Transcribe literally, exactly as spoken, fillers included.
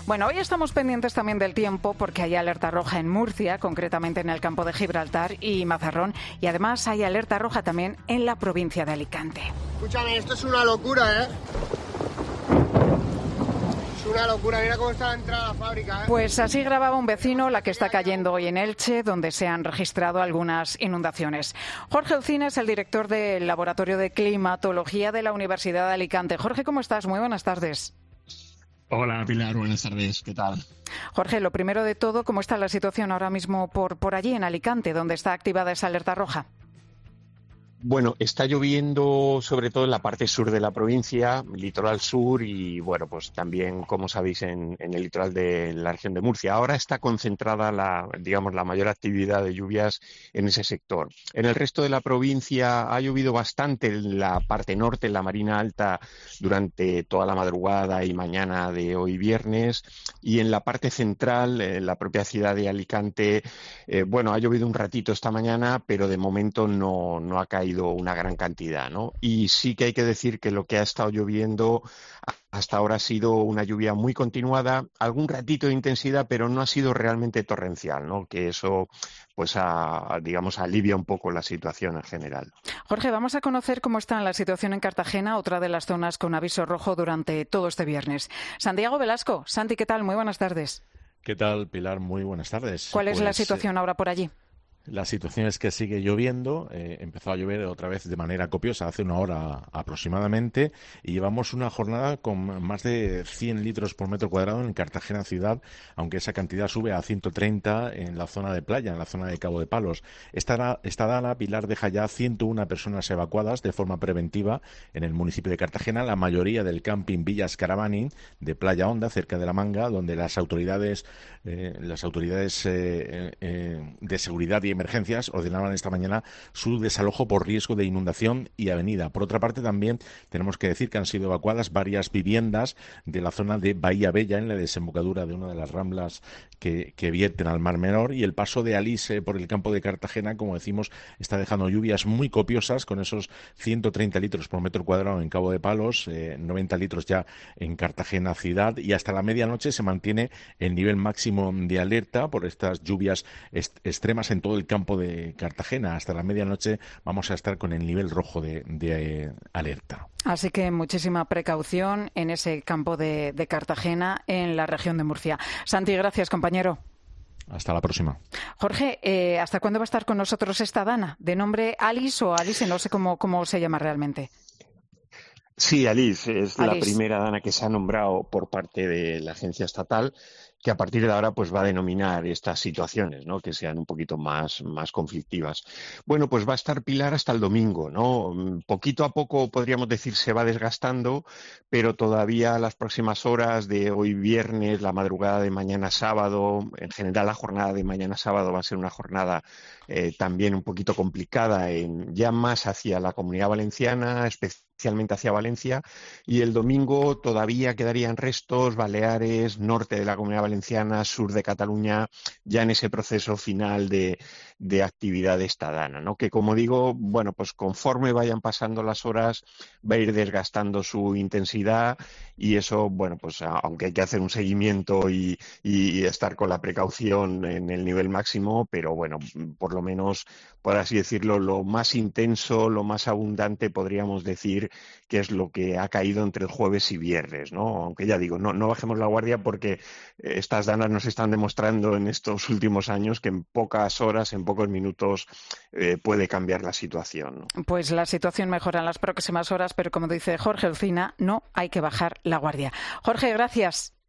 Bueno, hoy estamos pendientes también del tiempo porque hay alerta roja en Murcia, concretamente en el campo de Gibraltar y Mazarrón, y además hay alerta roja también en la provincia de Alicante. Escúchame, esto es una locura, ¿eh? Es una locura, mira cómo está la entrada a la fábrica, ¿eh? Pues así grababa un vecino la que está cayendo hoy en Elche, donde se han registrado algunas inundaciones. Jorge Ucina es el director del Laboratorio de Climatología de la Universidad de Alicante. Jorge, ¿cómo estás? Muy buenas tardes. Hola Pilar, buenas tardes, ¿qué tal? Jorge, lo primero de todo, ¿cómo está la situación ahora mismo por, por allí en Alicante, donde está activada esa alerta roja? Bueno, está lloviendo sobre todo en la parte sur de la provincia, litoral sur y, bueno, pues también, como sabéis, en, en el litoral de la región de Murcia. Ahora está concentrada la, digamos, la mayor actividad de lluvias en ese sector. En el resto de la provincia ha llovido bastante en la parte norte, en la Marina Alta, durante toda la madrugada y mañana de hoy viernes. Y en la parte central, en la propia ciudad de Alicante, eh, bueno, ha llovido un ratito esta mañana, pero de momento no, no ha caído una gran cantidad, ¿no? Y sí que hay que decir que lo que ha estado lloviendo hasta ahora ha sido una lluvia muy continuada, algún ratito de intensidad, pero no ha sido realmente torrencial, ¿no? Que eso, pues, a, digamos, alivia un poco la situación en general. Jorge, vamos a conocer cómo está la situación en Cartagena, otra de las zonas con aviso rojo durante todo este viernes. Santiago Velasco, Santi, ¿qué tal? Muy buenas tardes. ¿Qué tal, Pilar? Muy buenas tardes. ¿Cuál es pues, la situación ahora por allí? La situación es que sigue lloviendo, eh, empezó a llover otra vez de manera copiosa hace una hora aproximadamente y llevamos una jornada con más de cien litros por metro cuadrado en Cartagena ciudad, aunque esa cantidad sube a ciento treinta en la zona de playa, en la zona de Cabo de Palos. Esta, esta dana, Pilar, deja ya ciento una personas evacuadas de forma preventiva en el municipio de Cartagena, la mayoría del camping Villas Caravani de Playa Honda, cerca de La Manga, donde las autoridades, eh, las autoridades eh, eh, de seguridad y emergencias ordenaban esta mañana su desalojo por riesgo de inundación y avenida. Por otra parte, también tenemos que decir que han sido evacuadas varias viviendas de la zona de Bahía Bella, en la desembocadura de una de las ramblas que, que vierten al Mar Menor, y el paso de Alice por el campo de Cartagena, como decimos, está dejando lluvias muy copiosas, con esos ciento treinta litros por metro cuadrado en Cabo de Palos, eh, noventa litros ya en Cartagena ciudad, y hasta la medianoche se mantiene el nivel máximo de alerta por estas lluvias est- extremas en todo el campo de Cartagena. Hasta la medianoche vamos a estar con el nivel rojo de, de eh, alerta. Así que muchísima precaución en ese campo de, de Cartagena, en la región de Murcia. Santi, gracias, compañero. Hasta la próxima. Jorge, eh, ¿hasta cuándo va a estar con nosotros esta dana? ¿De nombre Alice o Alice? No sé cómo, cómo se llama realmente. Sí, Alice es Alice. la primera dana que se ha nombrado por parte de la agencia estatal, que a partir de ahora pues va a denominar estas situaciones, ¿no? Que sean un poquito más, más conflictivas. Bueno, pues va a estar Pilar hasta el domingo, ¿no? Poquito a poco, podríamos decir, se va desgastando, pero todavía las próximas horas de hoy viernes, la madrugada de mañana sábado, en general la jornada de mañana sábado va a ser una jornada eh, también un poquito complicada, en, ya más hacia la Comunidad Valenciana, especialmente hacia Valencia, y el domingo todavía quedarían restos, Baleares, norte de la Comunidad Valenciana, sur de Cataluña, ya en ese proceso final de, de actividad de esta dana, ¿no? Que, como digo, bueno, pues conforme vayan pasando las horas va a ir desgastando su intensidad, y eso, bueno, pues aunque hay que hacer un seguimiento y, y estar con la precaución en el nivel máximo, pero bueno, por lo menos, por así decirlo, lo más intenso, lo más abundante, podríamos decir que es lo que ha caído entre el jueves y viernes, ¿no? Aunque ya digo, no, no bajemos la guardia, porque estas danas nos están demostrando en estos últimos años que en pocas horas, en pocos minutos, eh, puede cambiar la situación, ¿no? Pues la situación mejora en las próximas horas, pero como dice Jorge Ucina, no hay que bajar la guardia. Jorge, gracias.